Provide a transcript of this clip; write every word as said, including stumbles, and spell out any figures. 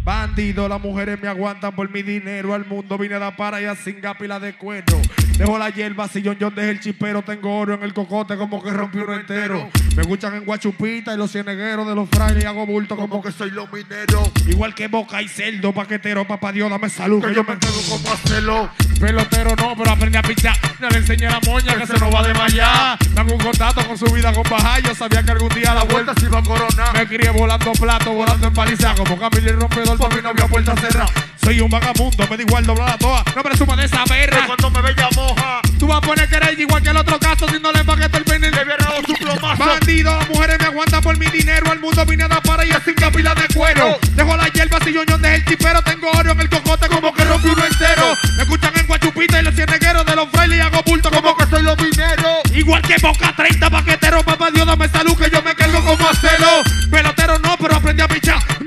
Bandido, las mujeres me aguantan por mi dinero. Al mundo vine a dar para y a cingar pila de cuero. Dejo la hierba, si John John deja el chipero. Tengo oro en el cocote como que rompí uno entero. Me escuchan en Guachupita y los cienegueros de los frailes. Y hago bulto como que soy los mineros. Igual que Boca y Cerdo, paquetero, papá Dios, dame salud. Que, que yo me tengo como hacerlo. Pelotero no, pero aprendí a pichar. No le enseñé a la moña que, que se nos va de desmayar. Dame un contacto con su vida con bajar. Yo sabía que algún día la vuelta se iba a coronar. Me crié volando plato, volando en paliza. Como Camilo el rompedor, por mi novia puerta cerrada. Soy un vagabundo, me da igual doblar la toa. No presuma de esa perra. Que cuando me veía moja, tú vas a poner querer igual que el otro caso. Si no le paguete el pene, le hubiera dado su plomazo. Bandido, las mujeres me aguantan por mi dinero. Al mundo vine a dar para y a cinco pilas de cuero. Dejo la hierba, si yo ñón deje el chipero. Tengo oro en el cocote como que rompí uno entero. Me escuchan en Guachupita y los cienegueros de los frailes. Y hago bulto como que soy los mineros. Igual que Boca treinta paqueteros, papá Dios, dame salud que yo